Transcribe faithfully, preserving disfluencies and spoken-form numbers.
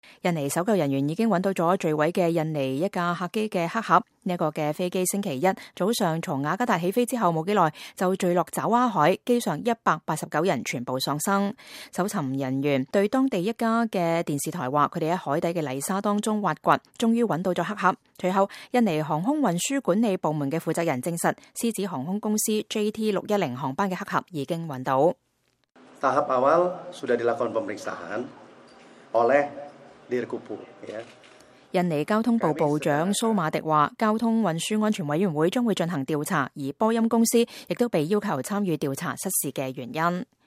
印尼搜救人員已經揾到咗墜毀嘅印尼一架客機嘅黑盒。呢一個嘅飛機星期一早上從雅加達起飛之後冇幾耐就墜落爪哇海，機上一百八十九人全部喪生。搜尋人員對當地一家嘅電視台話，佢哋喺海底嘅泥沙當中挖掘，終於揾到咗黑盒。隨後，印尼航空運輸管理部門嘅負責人證實，獅子航空公司 J T 六一零航班嘅黑盒已經揾到。 Tahap awal sudah dilakukan pemeriksaan oleh Dirkupu。 印尼交通部部長蘇馬迪話，交通運輸安全委員會將會進行調查，而波音公司亦都被要求參與調查失事嘅原因。